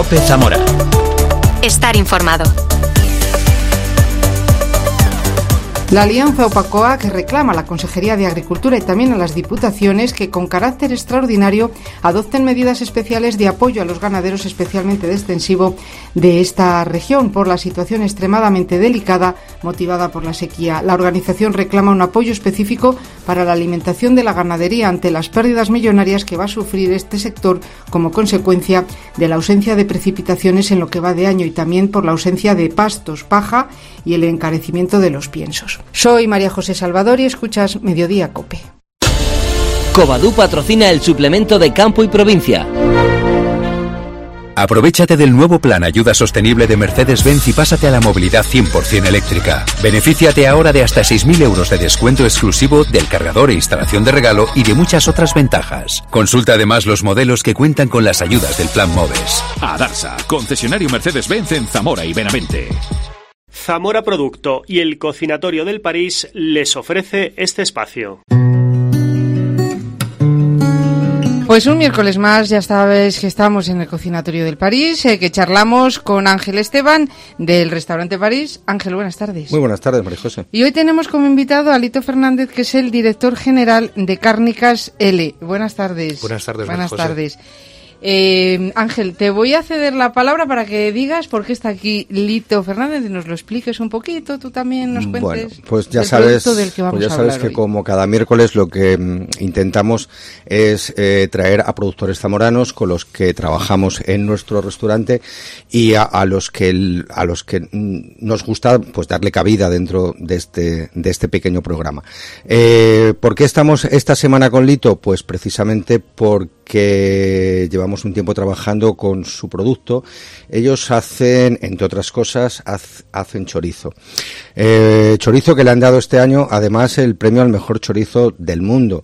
COPE Zamora. Estar informado. La Alianza Opacoa, que reclama a la Consejería de Agricultura y también a las diputaciones que con carácter extraordinario adopten medidas especiales de apoyo a los ganaderos especialmente de extensivo de esta región por la situación extremadamente delicada motivada por la sequía. La organización reclama un apoyo específico para la alimentación de la ganadería ante las pérdidas millonarias que va a sufrir este sector como consecuencia de la ausencia de precipitaciones en lo que va de año y también por la ausencia de pastos, paja y el encarecimiento de los piensos. Soy María José Salvador y escuchas Mediodía COPE. Covadú patrocina el suplemento de Campo y Provincia. Aprovechate del nuevo plan Ayuda Sostenible de Mercedes-Benz y pásate a la movilidad 100% eléctrica. Benefíciate ahora de hasta 6.000 euros de descuento exclusivo del cargador e instalación de regalo y de muchas otras ventajas. Consulta además los modelos que cuentan con las ayudas del plan MOVES. Adarsa, concesionario Mercedes-Benz en Zamora y Benavente. Zamora Producto y el Cocinatorio del París les ofrece este espacio. Pues un miércoles más, ya sabes que estamos en el Cocinatorio del París, que charlamos con Ángel Esteban del Restaurante París. Ángel, buenas tardes. Muy buenas tardes, María José. Y hoy tenemos como invitado a Lito Fernández, que es el director general de Cárnicas L. Buenas tardes. Buenas tardes, Buenas María José. tardes. Ángel, te voy a ceder la palabra para que digas por qué está aquí Lito Fernández y nos lo expliques un poquito, tú también nos cuentes. Bueno, pues ya sabes, que hoy, como cada miércoles lo que intentamos es traer a productores zamoranos con los que trabajamos en nuestro restaurante y a los que nos gusta pues darle cabida dentro de este pequeño programa. ¿Por qué estamos esta semana con Lito? Pues precisamente porque llevamos un tiempo trabajando con su producto. Ellos hacen, entre otras cosas, hacen chorizo. Chorizo que le han dado este año, además, el premio al mejor chorizo del mundo.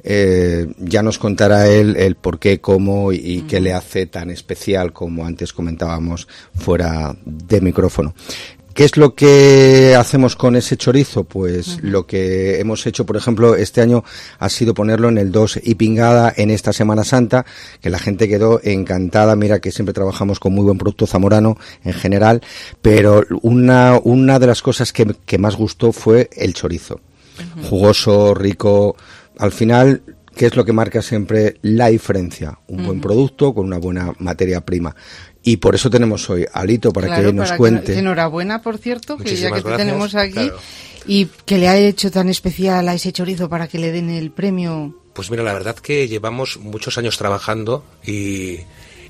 Ya nos contará él el por qué, cómo y qué le hace tan especial, como antes comentábamos fuera de micrófono. ¿Qué es lo que hacemos con ese chorizo? Pues lo que hemos hecho, por ejemplo, este año ha sido ponerlo en el 2 y pingada en esta Semana Santa, que la gente quedó encantada. Mira que siempre trabajamos con muy buen producto zamorano en general, pero una de las cosas que más gustó fue el chorizo. Jugoso, rico. Al final, ¿qué es lo que marca siempre la diferencia? Un buen producto con una buena materia prima. Y por eso tenemos hoy a Lito, para que nos cuente. Enhorabuena, por cierto, que Muchísimas ya que te gracias, tenemos aquí. claro. ¿Y que le ha hecho tan especial a ese chorizo para que le den el premio? Pues mira, la verdad que llevamos muchos años trabajando y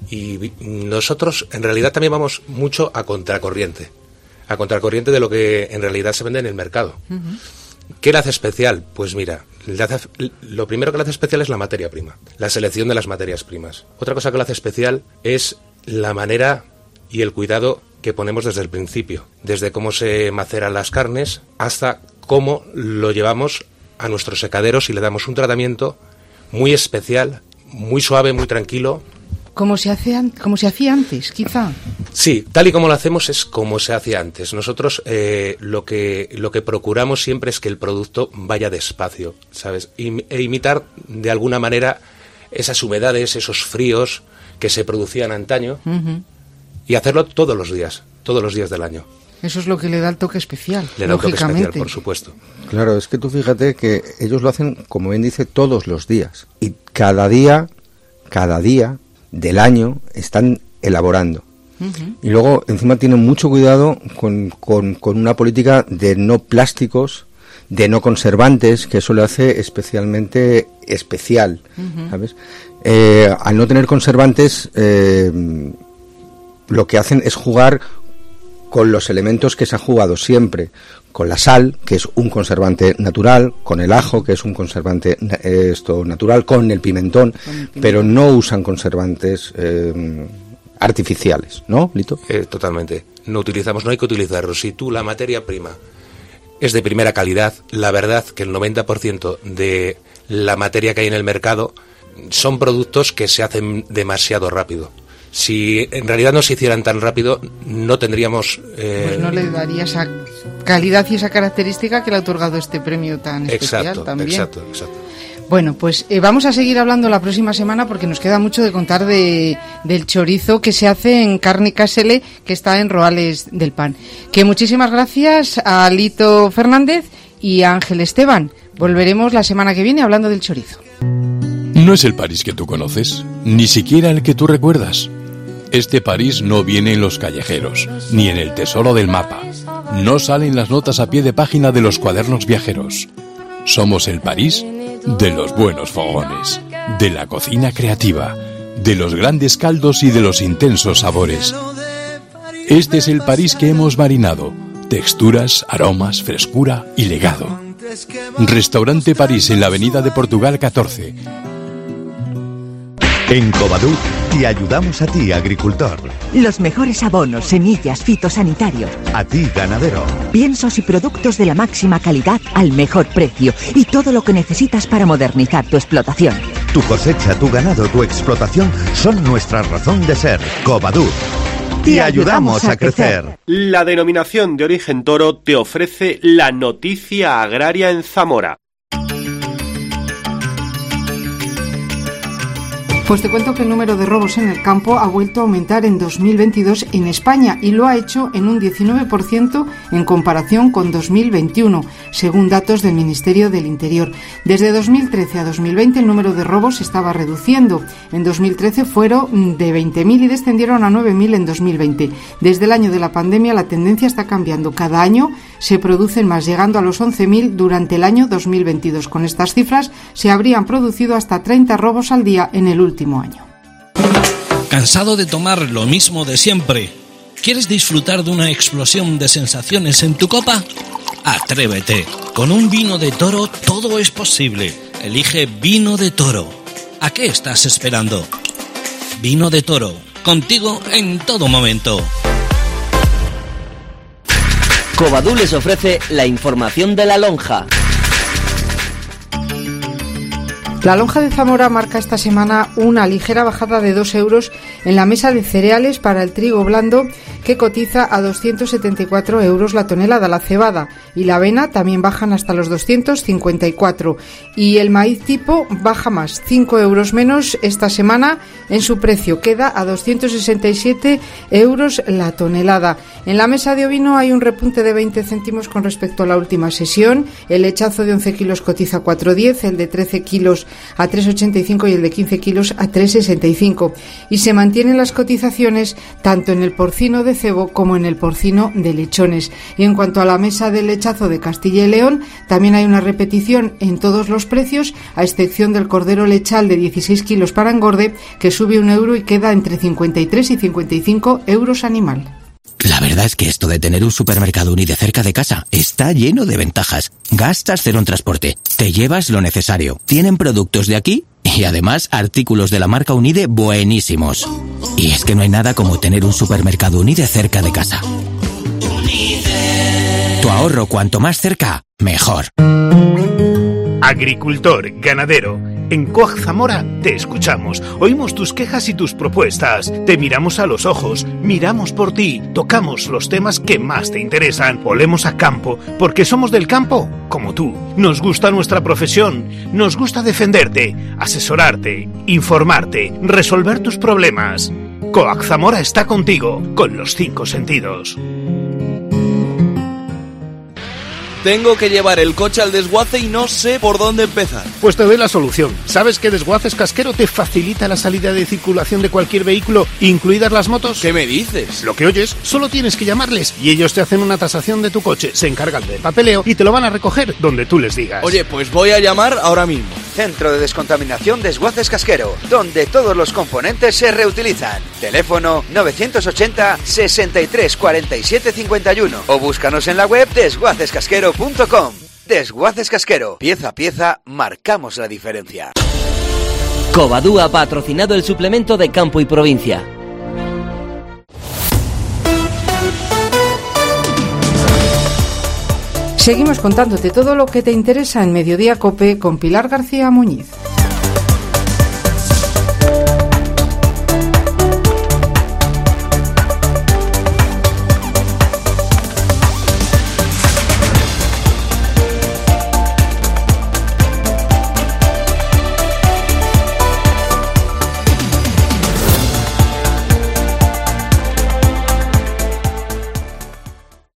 nosotros en realidad también vamos mucho a contracorriente de lo que en realidad se vende en el mercado. ¿Qué le hace especial? Pues mira, lo primero que le hace especial es la materia prima, la selección de las materias primas. Otra cosa que le hace especial es la manera y el cuidado que ponemos desde el principio, desde cómo se maceran las carnes hasta cómo lo llevamos a nuestros secaderos y le damos un tratamiento muy especial, muy suave, muy tranquilo. Como se hacía antes, quizá. Sí, tal y como lo hacemos es como se hacía antes. Nosotros lo que procuramos siempre es que el producto vaya despacio, ¿sabes? E imitar de alguna manera esas humedades, esos fríos que se producían antaño, y hacerlo todos los días del año. Eso es lo que le da el toque especial, le da un toque lógicamente. especial, por supuesto. Claro, es que tú fíjate que ellos lo hacen, como bien dice, todos los días. Y cada día del año están elaborando. Y luego, encima, tienen mucho cuidado con una política de no plásticos, de no conservantes, que eso le hace especialmente especial, ¿sabes? Al no tener conservantes, lo que hacen es jugar con los elementos que se ha jugado siempre, con la sal, que es un conservante natural, con el ajo, que es un conservante natural, con el pimentón, pero no usan conservantes artificiales, ¿no, Lito? Totalmente. No hay que utilizarlo. Si tú la materia prima es de primera calidad, la verdad que el 90% de la materia que hay en el mercado son productos que se hacen demasiado rápido. Si en realidad no se hicieran tan rápido, no tendríamos... Pues no le daría esa calidad y esa característica que le ha otorgado este premio tan especial también. Exacto. Bueno, pues vamos a seguir hablando la próxima semana porque nos queda mucho de contar del chorizo que se hace en Carne Casele, que está en Roales del Pan. Que muchísimas gracias a Lito Fernández y a Ángel Esteban. Volveremos la semana que viene hablando del chorizo. No es el París que tú conoces, ni siquiera el que tú recuerdas. Este París no viene en los callejeros, ni en el tesoro del mapa. No salen las notas a pie de página de los cuadernos viajeros. Somos el París de los buenos fogones, de la cocina creativa, de los grandes caldos y de los intensos sabores. Este es el París que hemos marinado. Texturas, aromas, frescura y legado. Restaurante París en la Avenida de Portugal 14. En Covadú te ayudamos a ti, agricultor. Los mejores abonos, semillas, fitosanitarios. A ti, ganadero. Piensos y productos de la máxima calidad al mejor precio. Y todo lo que necesitas para modernizar tu explotación. Tu cosecha, tu ganado, tu explotación son nuestra razón de ser. Covadú. Te ayudamos a crecer. La denominación de origen toro te ofrece la noticia agraria en Zamora. Pues te cuento que el número de robos en el campo ha vuelto a aumentar en 2022 en España y lo ha hecho en un 19% en comparación con 2021, según datos del Ministerio del Interior. Desde 2013 a 2020 el número de robos se estaba reduciendo. En 2013 fueron de 20.000 y descendieron a 9.000 en 2020. Desde el año de la pandemia la tendencia está cambiando. Cada año se producen más, llegando a los 11.000 durante el año 2022. Con estas cifras se habrían producido hasta 30 robos al día en el último año. ¿Cansado de tomar lo mismo de siempre? ¿Quieres disfrutar de una explosión de sensaciones en tu copa? Atrévete. Con un vino de Toro todo es posible. Elige Vino de Toro. ¿A qué estás esperando? Vino de Toro. Contigo en todo momento. Covadú les ofrece la información de la lonja. La lonja de Zamora marca esta semana una ligera bajada de 2 euros en la mesa de cereales para el trigo blando, que cotiza a 274 euros la tonelada. La cebada y la avena también bajan hasta los 254 y el maíz tipo baja más, 5 euros menos esta semana en su precio, queda a 267 euros la tonelada. En la mesa de ovino hay un repunte de 20 céntimos con respecto a la última sesión. El lechazo de 11 kilos cotiza a 4,10, el de 13 kilos a 3,85 y el de 15 kilos a 3,65. Y se mantienen las cotizaciones tanto en el porcino de cebo como en el porcino de lechones. Y en cuanto a la mesa del lechazo de Castilla y León, también hay una repetición en todos los precios, a excepción del cordero lechal de 16 kilos para engorde, que sube 1 euro y queda entre 53 y 55 euros animal. La verdad es que esto de tener un supermercado Unide cerca de casa está lleno de ventajas. Gastas cero en transporte, te llevas lo necesario, tienen productos de aquí y además artículos de la marca Unide buenísimos. Y es que no hay nada como tener un supermercado Unide cerca de casa. Tu ahorro cuanto más cerca, mejor. Agricultor, ganadero, en Coag Zamora te escuchamos, oímos tus quejas y tus propuestas, te miramos a los ojos, miramos por ti, tocamos los temas que más te interesan, olemos a campo, porque somos del campo, como tú. Nos gusta nuestra profesión, nos gusta defenderte, asesorarte, informarte, resolver tus problemas. Coag Zamora está contigo, con los 5 sentidos. Tengo que llevar el coche al desguace y no sé por dónde empezar. Pues te doy la solución. ¿Sabes que Desguaces Casquero te facilita la salida de circulación de cualquier vehículo, incluidas las motos? ¿Qué me dices? Lo que oyes, solo tienes que llamarles y ellos te hacen una tasación de tu coche, se encargan del papeleo y te lo van a recoger donde tú les digas. Oye, pues voy a llamar ahora mismo. Centro de Descontaminación Desguaces Casquero, donde todos los componentes se reutilizan. Teléfono 980 63 47 51 o búscanos en la web desguacescasquero.com. Desguaces Casquero, pieza a pieza marcamos la diferencia. Covadú ha patrocinado el suplemento de Campo y Provincia. Seguimos contándote todo lo que te interesa en Mediodía COPE con Pilar García Muñiz.